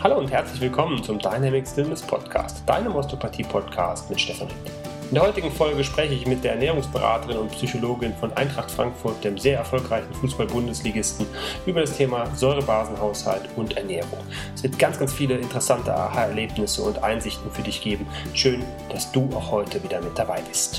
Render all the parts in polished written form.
Hallo und herzlich willkommen zum Dynamic Stillness Podcast, deinem Osteopathie-Podcast mit Stefan Ried. In der heutigen Folge spreche ich mit der Ernährungsberaterin und Psychologin von Eintracht Frankfurt, dem sehr erfolgreichen Fußball-Bundesligisten, über das Thema Säurebasenhaushalt und Ernährung. Es wird ganz viele interessante Aha-Erlebnisse und Einsichten für dich geben. Schön, dass du auch heute wieder mit dabei bist.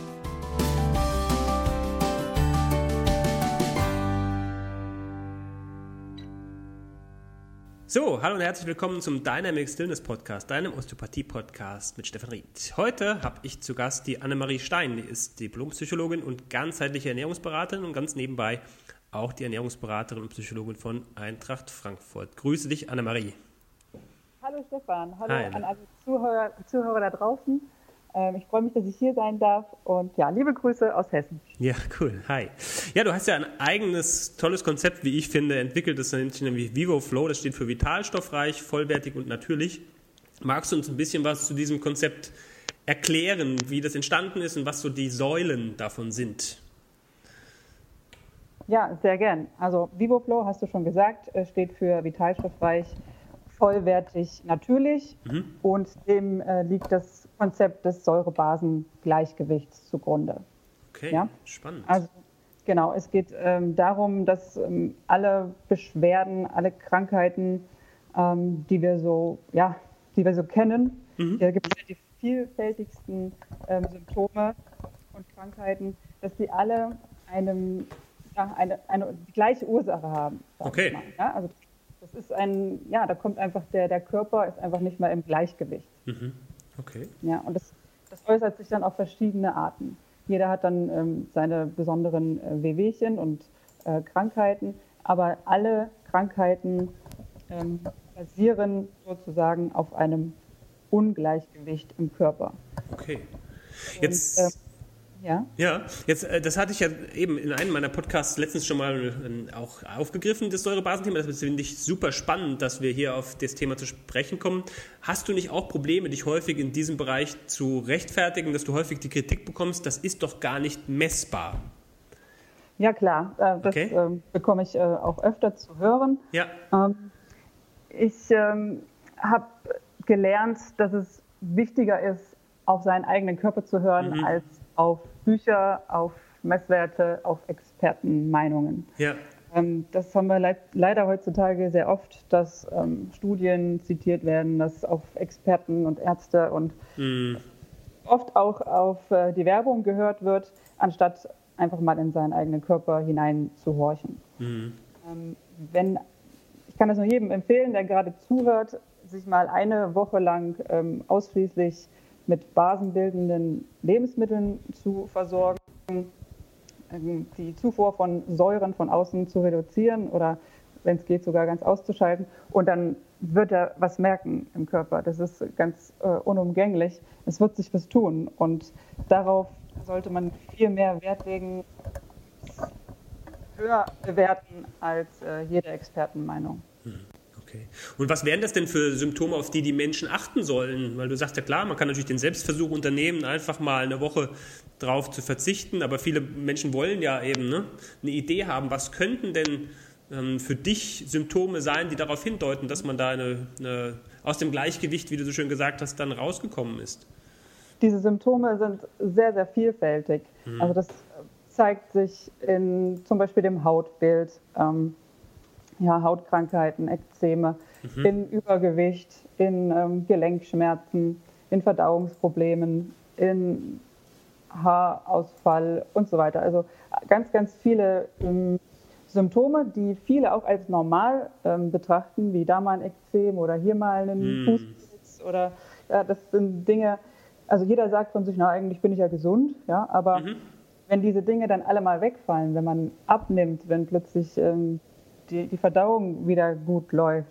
So, hallo und herzlich willkommen zum Dynamic Stillness Podcast, deinem Osteopathie-Podcast mit Stefan Ried. Heute habe ich zu Gast die Annemarie Stein, die ist Diplompsychologin und ganzheitliche Ernährungsberaterin und ganz nebenbei auch die Ernährungsberaterin und Psychologin von Eintracht Frankfurt. Grüße dich, Annemarie. Hallo Stefan, hallo an alle Zuhörer da draußen. Ich freue mich, dass ich hier sein darf und ja, liebe Grüße aus Hessen. Ja, cool. Hi. Ja, du hast ja ein eigenes, tolles Konzept, wie ich finde, entwickelt. Das nennt sich nämlich VivoFlow. Das steht für vitalstoffreich, vollwertig und natürlich. Magst du uns ein bisschen was zu diesem Konzept erklären, wie das entstanden ist und was so die Säulen davon sind? Ja, sehr gern. Also VivoFlow, hast du schon gesagt, steht für vitalstoffreich, vollwertig, natürlich. Und dem liegt das Konzept des Säurebasengleichgewichts zugrunde. Okay, ja? Spannend. Also genau, es geht darum, dass alle Beschwerden, alle Krankheiten, die wir so kennen, hier gibt es die vielfältigsten Symptome und Krankheiten, dass die alle eine die gleiche Ursache haben. Okay. Ja? Also das ist da kommt einfach der Körper ist einfach nicht mehr im Gleichgewicht. Okay. Ja, und das äußert sich dann auf verschiedene Arten. Jeder hat dann seine besonderen Wehwehchen und Krankheiten, aber alle Krankheiten basieren sozusagen auf einem Ungleichgewicht im Körper. Okay. Jetzt... das hatte ich ja eben in einem meiner Podcasts letztens schon mal auch aufgegriffen, das Säurebasenthema. Das finde ich super spannend, dass wir hier auf das Thema zu sprechen kommen. Hast du nicht auch Probleme, dich häufig in diesem Bereich zu rechtfertigen, dass du häufig die Kritik bekommst, das ist doch gar nicht messbar? Ja klar, das bekomme ich auch öfter zu hören. Ja. Ich habe gelernt, dass es wichtiger ist, auf seinen eigenen Körper zu hören, als auf Bücher, auf Messwerte, auf Expertenmeinungen. Ja. Das haben wir leider heutzutage sehr oft, dass Studien zitiert werden, dass auf Experten und Ärzte und oft auch auf die Werbung gehört wird, anstatt einfach mal in seinen eigenen Körper hinein zu horchen. Ich kann das nur jedem empfehlen, der gerade zuhört, sich mal eine Woche lang ausschließlich mit basenbildenden Lebensmitteln zu versorgen, die Zufuhr von Säuren von außen zu reduzieren oder, wenn es geht, sogar ganz auszuschalten. Und dann wird er was merken im Körper. Das ist ganz unumgänglich. Es wird sich was tun. Und darauf sollte man viel mehr Wert legen, höher bewerten als jede Expertenmeinung. Okay. Und was wären das denn für Symptome, auf die die Menschen achten sollen? Weil du sagst ja klar, man kann natürlich den Selbstversuch unternehmen, einfach mal eine Woche drauf zu verzichten, aber viele Menschen wollen ja eben eine Idee haben. Was könnten denn für dich Symptome sein, die darauf hindeuten, dass man da aus dem Gleichgewicht, wie du so schön gesagt hast, dann rausgekommen ist? Diese Symptome sind sehr, sehr vielfältig. Also das zeigt sich in zum Beispiel dem Hautbild, Hautkrankheiten, Ekzeme, in Übergewicht, in Gelenkschmerzen, in Verdauungsproblemen, in Haarausfall und so weiter. Also ganz viele Symptome, die viele auch als normal betrachten, wie da mal ein Ekzem oder hier mal einen Fußpilz oder das sind Dinge, also jeder sagt von sich, eigentlich bin ich ja gesund, aber wenn diese Dinge dann alle mal wegfallen, wenn man abnimmt, wenn plötzlich die Verdauung wieder gut läuft.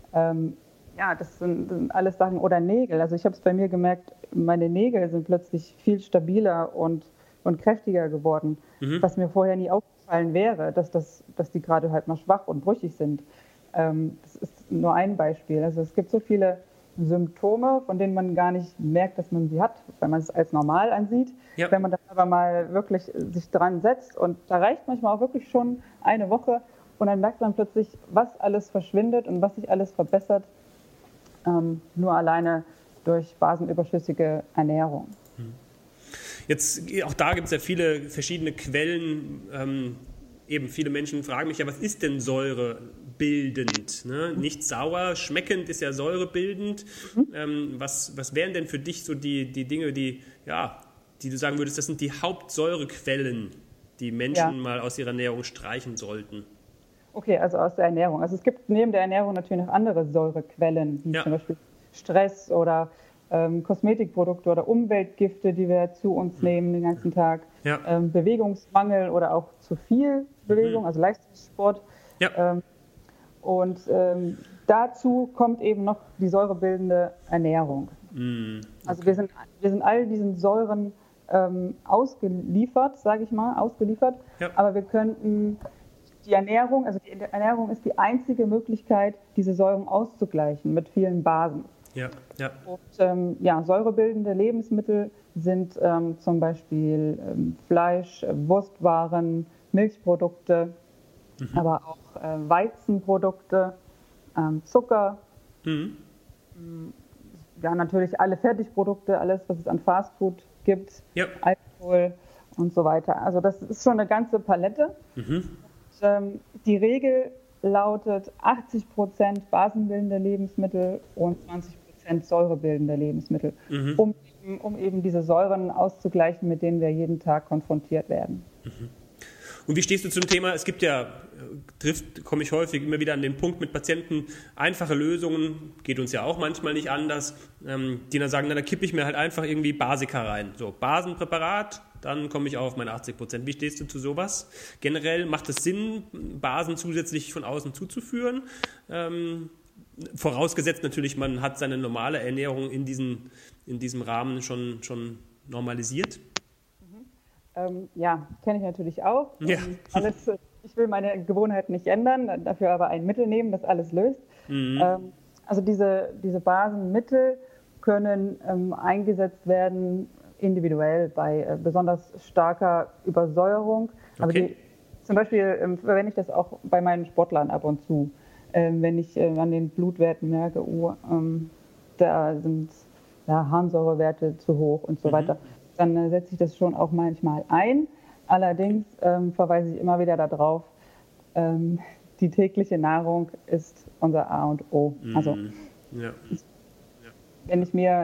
Das sind alles Sachen. Oder Nägel. Also ich habe es bei mir gemerkt, meine Nägel sind plötzlich viel stabiler und kräftiger geworden, was mir vorher nie aufgefallen wäre, dass die gerade halt mal schwach und brüchig sind. Das ist nur ein Beispiel. Also es gibt so viele Symptome, von denen man gar nicht merkt, dass man sie hat, weil man es als normal ansieht. Ja. Wenn man dann aber mal wirklich sich dran setzt und da reicht manchmal auch wirklich schon eine Woche und dann merkt man plötzlich, was alles verschwindet und was sich alles verbessert nur alleine durch basenüberschüssige Ernährung. Jetzt, auch da gibt es ja viele verschiedene Quellen. Eben viele Menschen fragen mich ja, was ist denn säurebildend? Ne? Nicht sauer, schmeckend ist ja säurebildend. Was wären denn für dich so die Dinge, die du sagen würdest, das sind die Hauptsäurequellen, die Menschen mal aus ihrer Ernährung streichen sollten? Okay, also aus der Ernährung. Also es gibt neben der Ernährung natürlich noch andere Säurequellen, wie zum Beispiel Stress oder Kosmetikprodukte oder Umweltgifte, die wir zu uns nehmen den ganzen Tag. Ja. Bewegungsmangel oder auch zu viel Bewegung, also Leistungssport. Ja. Dazu kommt eben noch die säurebildende Ernährung. Okay. Also wir sind all diesen Säuren ausgeliefert, ja. Aber wir könnten die Ernährung ist die einzige Möglichkeit, diese Säuren auszugleichen mit vielen Basen. Ja, ja. Und säurebildende Lebensmittel sind zum Beispiel Fleisch, Wurstwaren, Milchprodukte, aber auch Weizenprodukte, Zucker, natürlich alle Fertigprodukte, alles, was es an Fastfood gibt, Alkohol und so weiter. Also das ist schon eine ganze Palette. Und, die Regel lautet 80% basenbildende Lebensmittel und 20% säurebildende Lebensmittel, um eben diese Säuren auszugleichen, mit denen wir jeden Tag konfrontiert werden. Und wie stehst du zum Thema, es gibt komme ich häufig immer wieder an den Punkt mit Patienten, einfache Lösungen, geht uns ja auch manchmal nicht anders, die dann sagen, da kippe ich mir halt einfach irgendwie Basika rein. So, Basenpräparat, dann komme ich auf meine 80%. Wie stehst du zu sowas? Generell macht es Sinn, Basen zusätzlich von außen zuzuführen? Vorausgesetzt natürlich, man hat seine normale Ernährung in diesem Rahmen schon normalisiert. Kenne ich natürlich auch. Ja. Ich will meine Gewohnheiten nicht ändern, dafür aber ein Mittel nehmen, das alles löst. Also diese Basenmittel können eingesetzt werden individuell bei besonders starker Übersäuerung. Okay. Aber zum Beispiel verwende ich das auch bei meinen Sportlern ab und zu. Wenn ich an den Blutwerten merke, da sind Harnsäurewerte zu hoch und so weiter, dann setze ich das schon auch manchmal ein. Allerdings verweise ich immer wieder darauf, die tägliche Nahrung ist unser A und O. Also wenn ich mir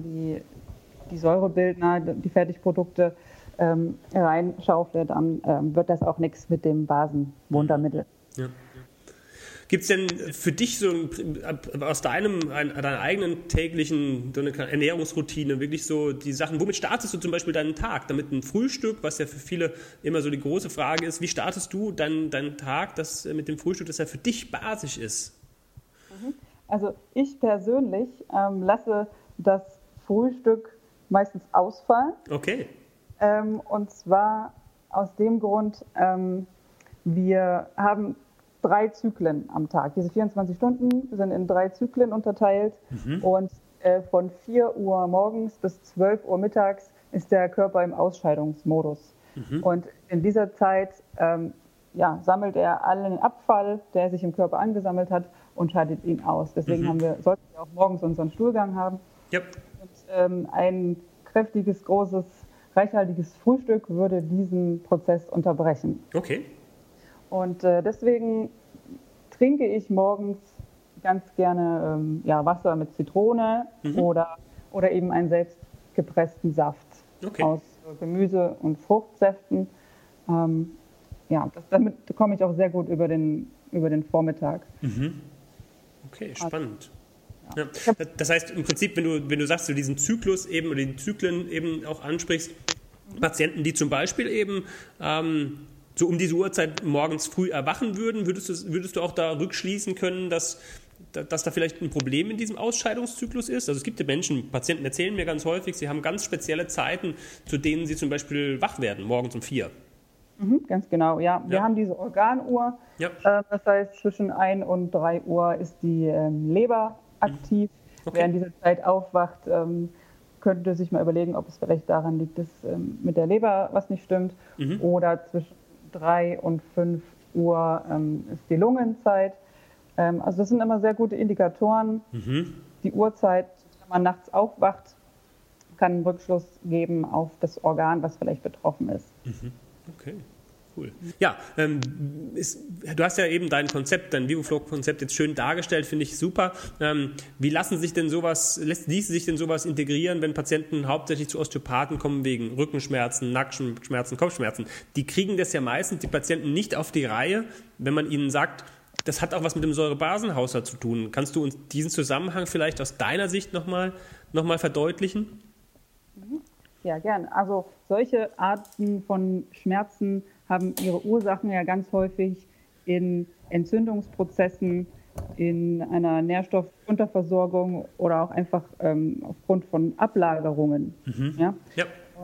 die Säurebildner, die Fertigprodukte reinschaufle, dann wird das auch nichts mit dem Basenwundermittel. Ja. Gibt es denn für dich so aus deiner eigenen täglichen so eine Ernährungsroutine wirklich so die Sachen, womit startest du zum Beispiel deinen Tag? Damit ein Frühstück, was ja für viele immer so die große Frage ist, wie startest du deinen Tag mit dem Frühstück, das ja für dich basisch ist? Also ich persönlich lasse das Frühstück meistens ausfallen. Okay. Und zwar aus dem Grund, wir haben 3 Zyklen am Tag. Diese 24 Stunden sind in 3 Zyklen unterteilt und von 4 Uhr morgens bis 12 Uhr mittags ist der Körper im Ausscheidungsmodus. Und in dieser Zeit sammelt er allen Abfall, der sich im Körper angesammelt hat, und scheidet ihn aus. Deswegen sollten wir auch morgens unseren Stuhlgang haben. Yep. Und ein kräftiges, großes, reichhaltiges Frühstück würde diesen Prozess unterbrechen. Okay. Und deswegen trinke ich morgens ganz gerne Wasser mit Zitrone oder eben einen selbst gepressten Saft aus Gemüse- und Fruchtsäften. Damit komme ich auch sehr gut über den Vormittag. Okay, spannend. Ja. Das heißt im Prinzip, wenn du sagst, du diesen Zyklus eben oder die Zyklen eben auch ansprichst, Patienten, die zum Beispiel eben so um diese Uhrzeit morgens früh erwachen würden, würdest du auch da rückschließen können, dass da vielleicht ein Problem in diesem Ausscheidungszyklus ist? Also es gibt ja Patienten erzählen mir ganz häufig, sie haben ganz spezielle Zeiten, zu denen sie zum Beispiel wach werden, morgens um 4. Ganz genau, ja. Wir haben diese Organuhr. Ja. Das heißt, zwischen 1 und 3 Uhr ist die Leber aktiv. Okay. Wer in dieser Zeit aufwacht, könnte sich mal überlegen, ob es vielleicht daran liegt, dass mit der Leber was nicht stimmt. Oder zwischen 3 und 5 Uhr ist die Lungenzeit. Also das sind immer sehr gute Indikatoren, die Uhrzeit, wenn man nachts aufwacht, kann einen Rückschluss geben auf das Organ, was vielleicht betroffen ist. Okay, cool. Ja, du hast ja eben dein Vivoflow-Konzept jetzt schön dargestellt, finde ich super. Wie ließe sich denn sowas integrieren, wenn Patienten hauptsächlich zu Osteopathen kommen wegen Rückenschmerzen, Nackenschmerzen, Kopfschmerzen? Die kriegen das ja meistens, die Patienten, nicht auf die Reihe, wenn man ihnen sagt, das hat auch was mit dem Säurebasenhaushalt zu tun. Kannst du uns diesen Zusammenhang vielleicht aus deiner Sicht noch mal verdeutlichen? Ja, gern. Also solche Arten von Schmerzen haben ihre Ursachen ja ganz häufig in Entzündungsprozessen, in einer Nährstoffunterversorgung oder auch einfach aufgrund von Ablagerungen. Ja? Ja.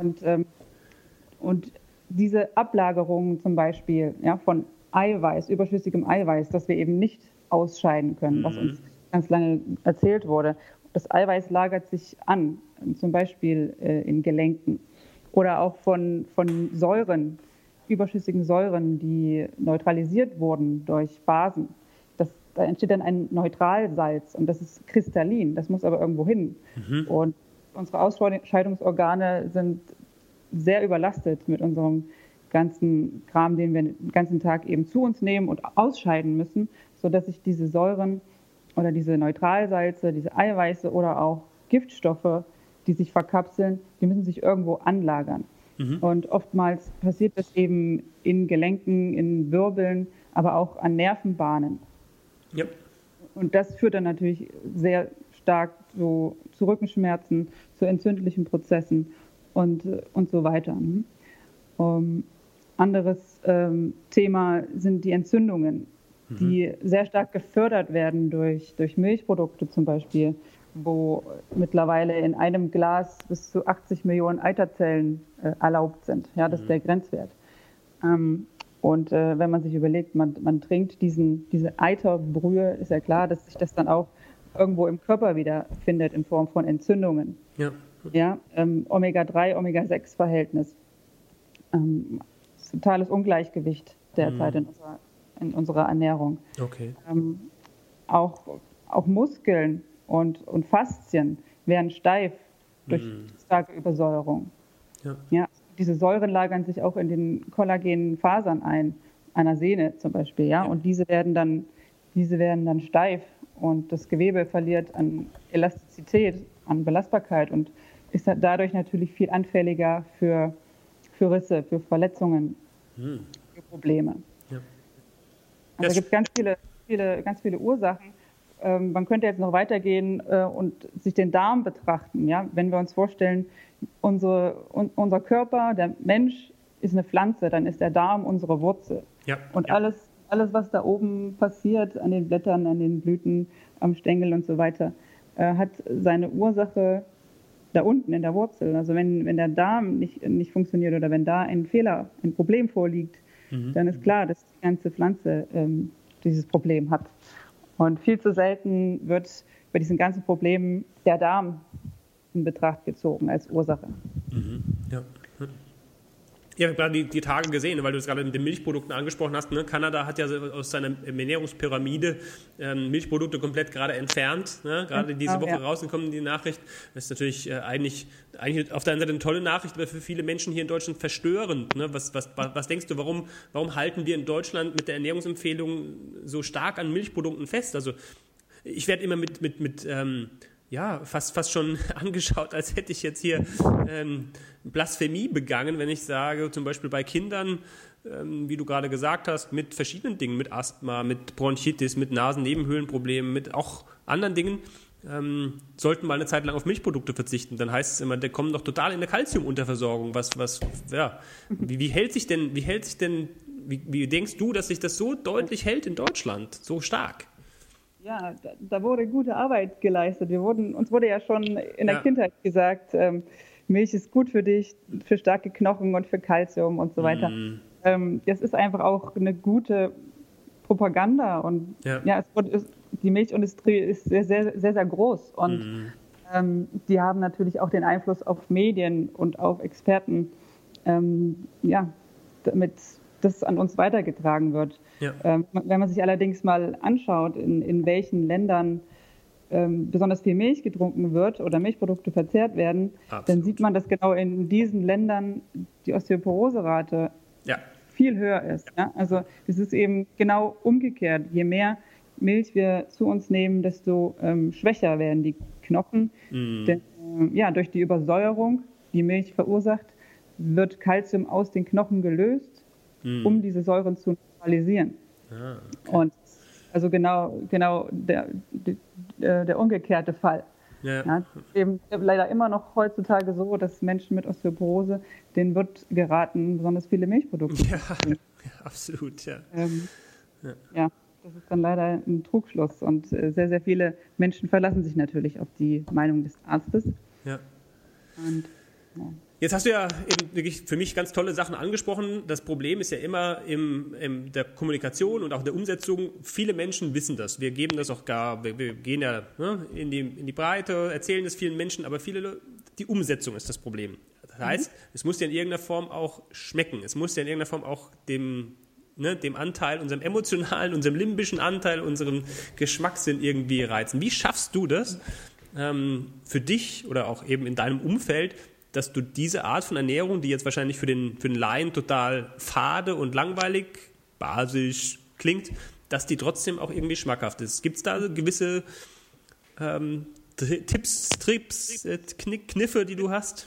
Und diese Ablagerungen zum Beispiel von Eiweiß, überschüssigem Eiweiß, das wir eben nicht ausscheiden können, was uns ganz lange erzählt wurde. Das Eiweiß lagert sich an, zum Beispiel in Gelenken oder auch von Säuren, überschüssigen Säuren, die neutralisiert wurden durch Basen. Da entsteht dann ein Neutralsalz und das ist kristallin, das muss aber irgendwo hin. Und unsere Ausscheidungsorgane sind sehr überlastet mit unserem ganzen Kram, den wir den ganzen Tag eben zu uns nehmen und ausscheiden müssen, sodass sich diese Säuren oder diese Neutralsalze, diese Eiweiße oder auch Giftstoffe, die sich verkapseln, die müssen sich irgendwo anlagern. Und oftmals passiert das eben in Gelenken, in Wirbeln, aber auch an Nervenbahnen. Ja. Und das führt dann natürlich sehr stark zu Rückenschmerzen, zu entzündlichen Prozessen und so weiter. Anderes Thema sind die Entzündungen, die sehr stark gefördert werden durch Milchprodukte zum Beispiel, wo mittlerweile in einem Glas bis zu 80 Millionen Eiterzellen erlaubt sind. Ja, das ist der Grenzwert. Und wenn man sich überlegt, man trinkt diese Eiterbrühe, ist ja klar, dass sich das dann auch irgendwo im Körper wiederfindet in Form von Entzündungen. Ja, Omega-3, Omega-6-Verhältnis. Totales Ungleichgewicht derzeit in unserer Ernährung. Okay. Auch Muskeln und Faszien werden steif durch starke Übersäuerung. Ja, diese Säuren lagern sich auch in den kollagenen Fasern ein, einer Sehne zum Beispiel. Ja? Und diese werden dann steif und das Gewebe verliert an Elastizität, an Belastbarkeit und ist dadurch natürlich viel anfälliger für Risse, für Verletzungen, für Probleme. Ja. Also es gibt ganz viele Ursachen. Man könnte jetzt noch weitergehen und sich den Darm betrachten. Ja? Wenn wir uns vorstellen, unser Körper, der Mensch ist eine Pflanze, dann ist der Darm unsere Wurzel. Ja. Und alles, was da oben passiert, an den Blättern, an den Blüten, am Stängel und so weiter, hat seine Ursache da unten in der Wurzel. Also wenn der Darm nicht funktioniert oder wenn da ein Fehler, ein Problem vorliegt, dann ist klar, dass die ganze Pflanze dieses Problem hat. Und viel zu selten wird bei diesen ganzen Problemen der Darm in Betracht gezogen als Ursache. Ja. Ja, ich habe gerade die Tage gesehen, weil du es gerade mit den Milchprodukten angesprochen hast. Ne? Kanada hat ja aus seiner Ernährungspyramide Milchprodukte komplett gerade entfernt. Ne? Gerade diese Woche rausgekommen, die Nachricht. Das ist natürlich eigentlich auf der einen Seite eine tolle Nachricht, aber für viele Menschen hier in Deutschland verstörend. Ne? Was denkst du, warum halten wir in Deutschland mit der Ernährungsempfehlung so stark an Milchprodukten fest? Also ich werde immer mit fast schon angeschaut, als hätte ich jetzt hier Blasphemie begangen, wenn ich sage, zum Beispiel bei Kindern, wie du gerade gesagt hast, mit verschiedenen Dingen, mit Asthma, mit Bronchitis, mit Nasennebenhöhlenproblemen, mit auch anderen Dingen, sollten mal eine Zeit lang auf Milchprodukte verzichten. Dann heißt es immer, der kommt doch total in eine Kalziumunterversorgung. Wie denkst du, dass sich das so deutlich hält in Deutschland, so stark? Ja, da wurde gute Arbeit geleistet. Uns wurde ja schon in der Kindheit gesagt, Milch ist gut für dich, für starke Knochen und für Kalzium und so weiter. Das ist einfach auch eine gute Propaganda und die Milchindustrie ist sehr, sehr, sehr, sehr groß und die haben natürlich auch den Einfluss auf Medien und auf Experten, damit das an uns weitergetragen wird. Ja. Wenn man sich allerdings mal anschaut, in welchen Ländern besonders viel Milch getrunken wird oder Milchprodukte verzehrt werden, dann sieht man, dass genau in diesen Ländern die Osteoporoserate viel höher ist. Ja? Also es ist eben genau umgekehrt. Je mehr Milch wir zu uns nehmen, desto schwächer werden die Knochen. Denn durch die Übersäuerung, die Milch verursacht, wird Kalzium aus den Knochen gelöst, um diese Säuren zu neutralisieren. Okay. Und also genau der umgekehrte Fall. Ja, eben leider immer noch heutzutage so, dass Menschen mit Osteoporose, denen wird geraten, besonders viele Milchprodukte zu essen. Ja, absolut, ja. Das ist dann leider ein Trugschluss. Und sehr, sehr viele Menschen verlassen sich natürlich auf die Meinung des Arztes. Ja. Und, Jetzt hast du ja eben wirklich für mich ganz tolle Sachen angesprochen. Das Problem ist ja immer in der Kommunikation und auch der Umsetzung. Viele Menschen wissen das. Wir geben das auch wir gehen ja in die Breite, erzählen es vielen Menschen, aber die Umsetzung ist das Problem. Das heißt, es muss ja in irgendeiner Form auch schmecken. Es muss ja in irgendeiner Form auch dem Anteil, unserem emotionalen, unserem limbischen Anteil, unserem Geschmackssinn irgendwie reizen. Wie schaffst du das für dich oder auch eben in deinem Umfeld, dass du diese Art von Ernährung, die jetzt wahrscheinlich für den Laien total fade und langweilig, basisch klingt, dass die trotzdem auch irgendwie schmackhaft ist? Gibt es da gewisse Tipps, Kniffe, die du hast?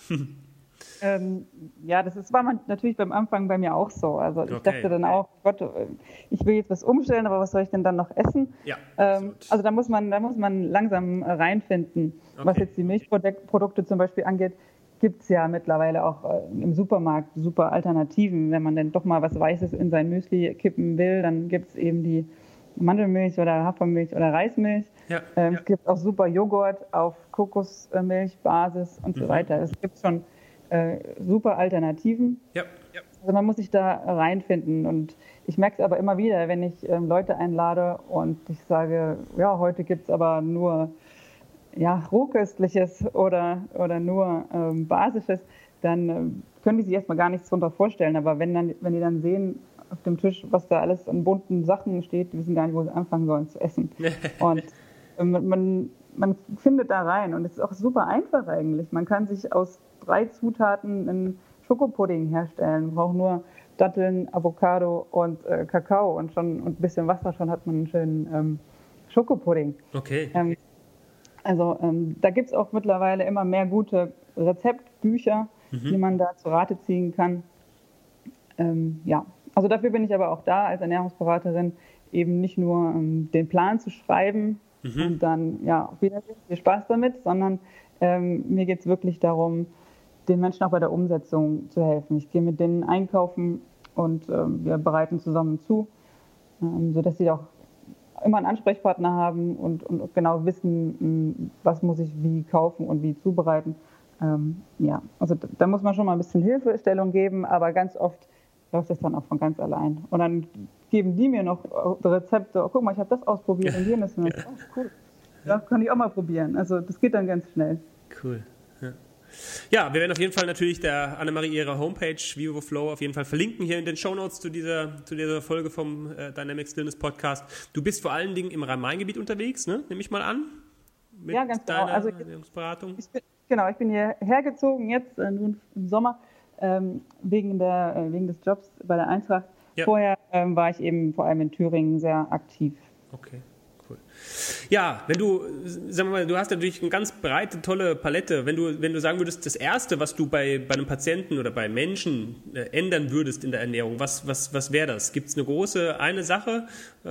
Das war natürlich beim Anfang bei mir auch so. Also ich dachte dann auch, Gott, ich will jetzt was umstellen, aber was soll ich denn dann noch essen? Ja, also da muss man langsam reinfinden. Okay. Was jetzt die Milchprodukte zum Beispiel angeht, gibt es ja mittlerweile auch im Supermarkt super Alternativen. Wenn man dann doch mal was Weißes in sein Müsli kippen will, dann gibt es eben die Mandelmilch oder Hafermilch oder Reismilch. Ja, es gibt auch super Joghurt auf Kokosmilchbasis und so weiter. Es gibt schon super Alternativen. Ja. Also man muss sich da reinfinden. Und ich merke es aber immer wieder, wenn ich Leute einlade und ich sage, ja, heute gibt es aber nur Rohköstliches oder nur Basisches, dann können die sich erstmal gar nichts darunter vorstellen. Aber wenn die dann sehen auf dem Tisch, was da alles an bunten Sachen steht, die wissen gar nicht, wo sie anfangen sollen zu essen. Und man findet da rein. Und es ist auch super einfach eigentlich. Man kann sich aus 3 Zutaten einen Schokopudding herstellen. Man braucht nur Datteln, Avocado und Kakao und ein bisschen Wasser, schon hat man einen schönen Schokopudding. Okay. Da gibt es auch mittlerweile immer mehr gute Rezeptbücher, die man da zu Rate ziehen kann. Also dafür bin ich aber auch da als Ernährungsberaterin, eben nicht nur den Plan zu schreiben und dann, viel Spaß damit, sondern mir geht es wirklich darum, den Menschen auch bei der Umsetzung zu helfen. Ich gehe mit denen einkaufen und wir bereiten zusammen zu, sodass sie auch immer einen Ansprechpartner haben und genau wissen, was muss ich wie kaufen und wie zubereiten. Also da muss man schon mal ein bisschen Hilfestellung geben, aber ganz oft läuft das dann auch von ganz allein. Und dann geben die mir noch Rezepte. Oh, guck mal, ich habe das ausprobiert und jenes. Oh, cool. Ja, kann ich auch mal probieren. Also das geht dann ganz schnell. Cool. Ja, wir werden auf jeden Fall natürlich der Annemarie ihre Homepage VivoFlow auf jeden Fall verlinken hier in den Shownotes zu dieser Folge vom Dynamic Stillness Podcast. Du bist vor allen Dingen im Rhein-Main-Gebiet unterwegs, ne? Nehme ich mal an? Mit ganz genau. Also Ernährungsberatung? Ich bin hierher gezogen jetzt nun im Sommer wegen des Jobs bei der Eintracht. Ja. Vorher war ich eben vor allem in Thüringen sehr aktiv. Okay. Cool. Ja, sagen wir mal, du hast natürlich eine ganz breite, tolle Palette. Wenn du sagen würdest, das Erste, was du bei einem Patienten oder bei Menschen ändern würdest in der Ernährung, was wäre das? Gibt es eine Sache,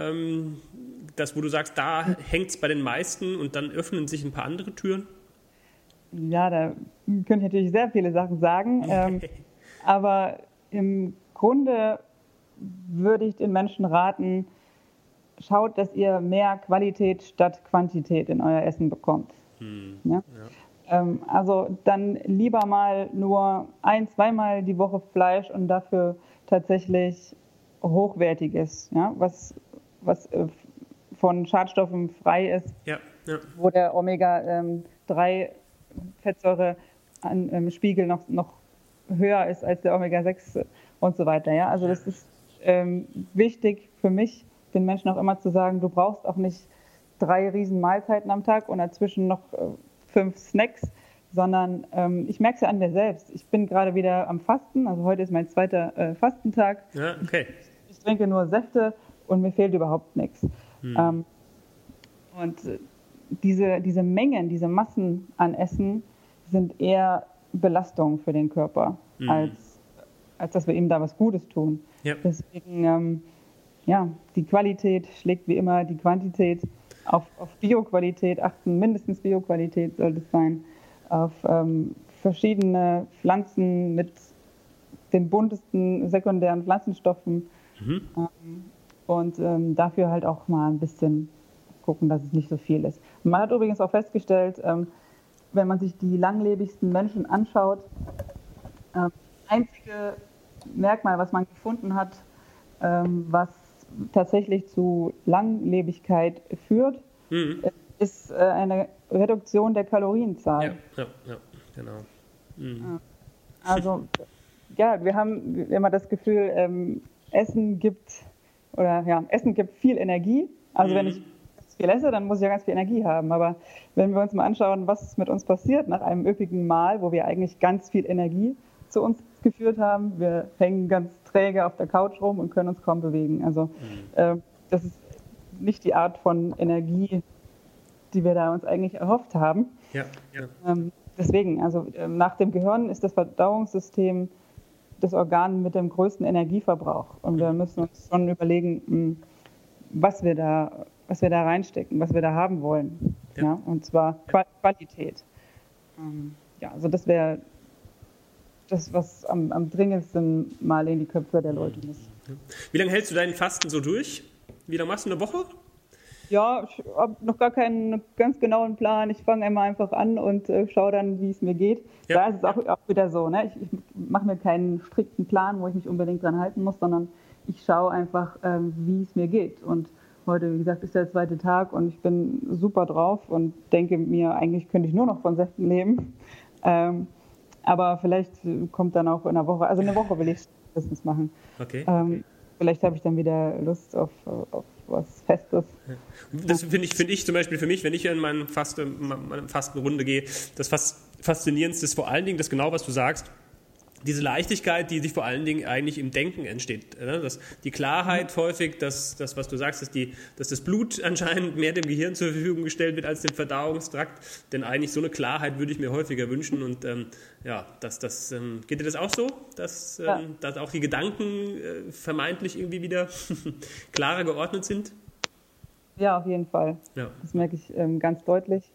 wo du sagst, da hängt es bei den meisten und dann öffnen sich ein paar andere Türen? Ja, da könnte ich natürlich sehr viele Sachen sagen. Aber im Grunde würde ich den Menschen raten, schaut, dass ihr mehr Qualität statt Quantität in euer Essen bekommt. Ja? Also dann lieber mal nur 1-2 Mal die Woche Fleisch und dafür tatsächlich hochwertiges, was von Schadstoffen frei ist, wo der Omega-3 Fettsäure Spiegel noch höher ist als der Omega-6 und so weiter. Ja? Also das ist wichtig für mich, den Menschen auch immer zu sagen, du brauchst auch nicht 3 riesen Mahlzeiten am Tag und dazwischen noch 5 Snacks, sondern ich merke es ja an mir selbst. Ich bin gerade wieder am Fasten, also heute ist mein zweiter Fastentag. Ja, okay. Ich trinke nur Säfte und mir fehlt überhaupt nichts. Und diese Mengen, diese Massen an Essen sind eher Belastung für den Körper, als dass wir ihm da was Gutes tun. Ja. Deswegen, die Qualität schlägt wie immer die Quantität. Auf Bioqualität achten, mindestens Bioqualität sollte es sein. Auf verschiedene Pflanzen mit den buntesten sekundären Pflanzenstoffen. Und dafür halt auch mal ein bisschen gucken, dass es nicht so viel ist. Und man hat übrigens auch festgestellt, wenn man sich die langlebigsten Menschen anschaut, das einzige Merkmal, was man gefunden hat, was tatsächlich zu Langlebigkeit führt, ist eine Reduktion der Kalorienzahl. Ja, genau. Also, wir haben immer das Gefühl, Essen gibt viel Energie. Also wenn ich viel esse, dann muss ich ja ganz viel Energie haben. Aber wenn wir uns mal anschauen, was mit uns passiert nach einem üppigen Mahl, wo wir eigentlich ganz viel Energie zu uns geführt haben, wir hängen ganz träge auf der Couch rum und können uns kaum bewegen. Also das ist nicht die Art von Energie, die wir da uns eigentlich erhofft haben. Ja. Deswegen, also nach dem Gehirn ist das Verdauungssystem das Organ mit dem größten Energieverbrauch. Und wir müssen uns schon überlegen, was wir da reinstecken, was wir da haben wollen. Ja, und zwar Qualität. Also das wäre das, was am dringendsten mal in die Köpfe der Leute muss. Wie lange hältst du deinen Fasten so durch? Wie lange machst du, eine Woche? Ja, ich habe noch gar keinen ganz genauen Plan. Ich fange immer einfach an und schaue dann, wie es mir geht. Ja. Da ist es auch wieder so. Ne? Ich mache mir keinen strikten Plan, wo ich mich unbedingt dran halten muss, sondern ich schaue einfach, wie es mir geht. Und heute, wie gesagt, ist der zweite Tag und ich bin super drauf und denke mir, eigentlich könnte ich nur noch von Säften leben. Aber vielleicht kommt dann auch in einer Woche, also eine Woche will ich es machen. Okay. Vielleicht habe ich dann wieder Lust auf was Festes. Das finde ich zum Beispiel für mich, wenn ich in meine Fastenrunde gehe, das Faszinierendste ist vor allen Dingen das genau, was du sagst, diese Leichtigkeit, die sich vor allen Dingen eigentlich im Denken entsteht. Die Klarheit häufig, dass das, was du sagst, dass das Blut anscheinend mehr dem Gehirn zur Verfügung gestellt wird als dem Verdauungstrakt. Denn eigentlich so eine Klarheit würde ich mir häufiger wünschen. Und geht dir das auch so? Dass auch die Gedanken vermeintlich irgendwie wieder klarer geordnet sind? Ja, auf jeden Fall. Ja. Das merke ich ganz deutlich.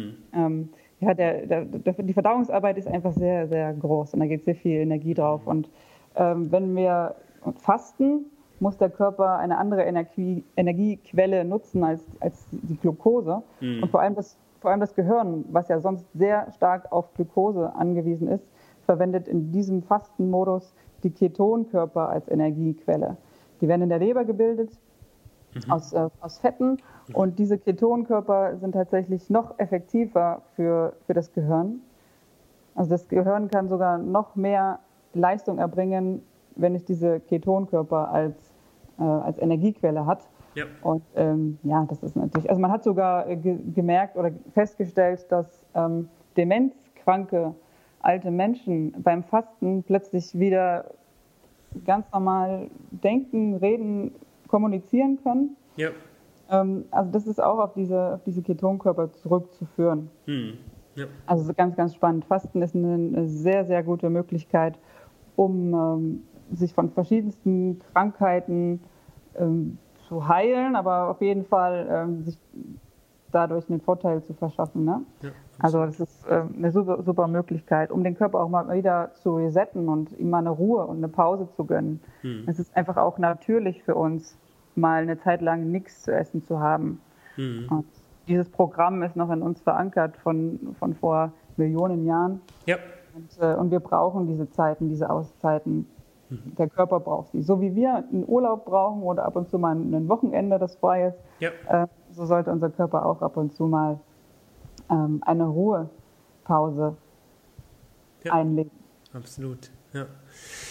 Die Verdauungsarbeit ist einfach sehr, sehr groß und da geht sehr viel Energie drauf. Und wenn wir fasten, muss der Körper eine andere Energiequelle nutzen als die Glucose. Und vor allem das Gehirn, was ja sonst sehr stark auf Glucose angewiesen ist, verwendet in diesem Fastenmodus die Ketonkörper als Energiequelle. Die werden in der Leber gebildet aus Fetten. Und diese Ketonkörper sind tatsächlich noch effektiver für das Gehirn. Also das Gehirn kann sogar noch mehr Leistung erbringen, wenn es diese Ketonkörper als Energiequelle hat. Ja. Und das ist natürlich, also man hat sogar gemerkt oder festgestellt, dass demenzkranke alte Menschen beim Fasten plötzlich wieder ganz normal denken, reden, kommunizieren können. Ja. Also das ist auch auf diese Ketonkörper zurückzuführen. Ja. Also ganz, ganz spannend. Fasten ist eine sehr, sehr gute Möglichkeit, um sich von verschiedensten Krankheiten zu heilen, aber auf jeden Fall sich dadurch einen Vorteil zu verschaffen. Ne? Ja, also das ist eine super, super Möglichkeit, um den Körper auch mal wieder zu resetten und ihm mal eine Ruhe und eine Pause zu gönnen. Es ist einfach auch natürlich für uns, mal eine Zeit lang nichts zu essen zu haben. Und dieses Programm ist noch in uns verankert von vor Millionen Jahren. Ja. Und wir brauchen diese Zeiten, diese Auszeiten. Der Körper braucht sie. So wie wir einen Urlaub brauchen oder ab und zu mal ein Wochenende, das frei ist, so sollte unser Körper auch ab und zu mal eine Ruhepause einlegen. Absolut, ja.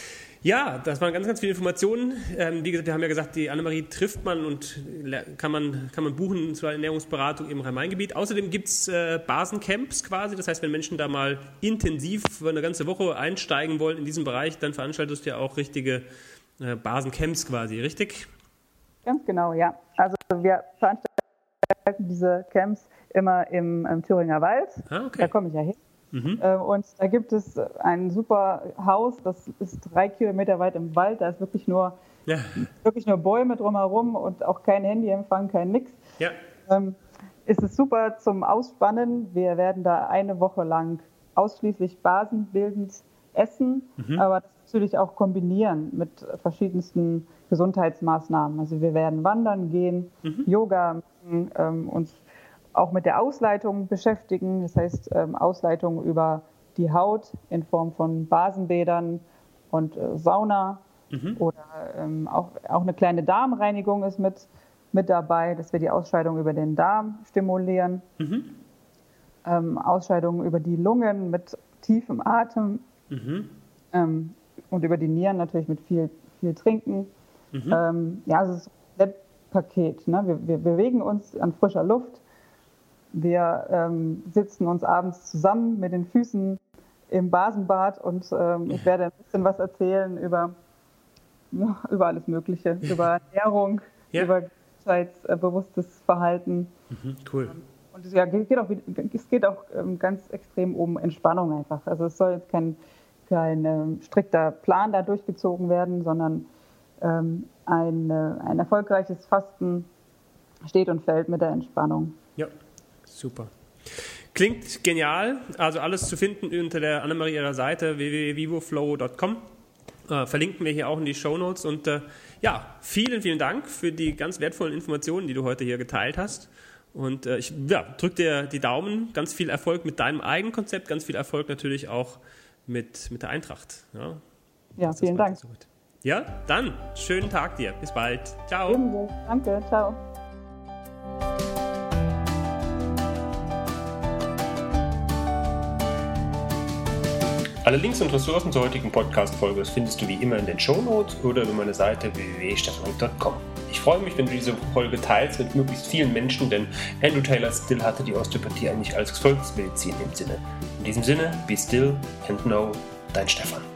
Ja, das waren ganz, ganz viele Informationen. Wie gesagt, wir haben ja gesagt, die Annemarie trifft man und kann man buchen zur Ernährungsberatung im Rhein-Main-Gebiet. Außerdem gibt es Basencamps quasi. Das heißt, wenn Menschen da mal intensiv für eine ganze Woche einsteigen wollen in diesem Bereich, dann veranstaltest du ja auch richtige Basencamps quasi, richtig? Ganz genau, ja. Also wir veranstalten diese Camps immer im Thüringer Wald. Ah, okay. Da komme ich ja hin. Und da gibt es ein super Haus, das ist 3 Kilometer weit im Wald. Da ist wirklich nur Bäume drumherum und auch kein Handyempfang, kein nix. Ja. Es ist super zum Ausspannen. Wir werden da eine Woche lang ausschließlich basenbildend essen, aber das natürlich auch kombinieren mit verschiedensten Gesundheitsmaßnahmen. Also wir werden wandern gehen, Yoga machen, uns auch mit der Ausleitung beschäftigen, das heißt Ausleitung über die Haut in Form von Basenbädern und Sauna oder auch eine kleine Darmreinigung ist mit dabei, dass wir die Ausscheidung über den Darm stimulieren, Ausscheidung über die Lungen mit tiefem Atem und über die Nieren natürlich mit viel Trinken. Also es ist ein Paket. Ne? Wir bewegen uns an frischer Luft. Wir sitzen uns abends zusammen mit den Füßen im Basenbad und ich werde ein bisschen was erzählen über alles Mögliche, über Ernährung, über gesundheitsbewusstes Verhalten. Cool. Und es geht auch ganz extrem um Entspannung einfach. Also es soll jetzt kein strikter Plan da durchgezogen werden, sondern ein erfolgreiches Fasten steht und fällt mit der Entspannung. Ja. Super. Klingt genial. Also alles zu finden unter der Annemarie ihrer Seite www.vivoflow.com. Verlinken wir hier auch in die Shownotes. Und vielen, vielen Dank für die ganz wertvollen Informationen, die du heute hier geteilt hast. Und ich drücke dir die Daumen. Ganz viel Erfolg mit deinem eigenen Konzept. Ganz viel Erfolg natürlich auch mit der Eintracht. Ja, vielen Dank. So ja, dann schönen Tag dir. Bis bald. Ciao. Ebenso. Danke. Ciao. Alle Links und Ressourcen zur heutigen Podcast-Folge findest du wie immer in den Shownotes oder über meine Seite www.stefanrick.com. Ich freue mich, wenn du diese Folge teilst mit möglichst vielen Menschen, denn Andrew Taylor Still hatte die Osteopathie eigentlich als Volksmedizin im Sinne. In diesem Sinne, be still and know, dein Stefan.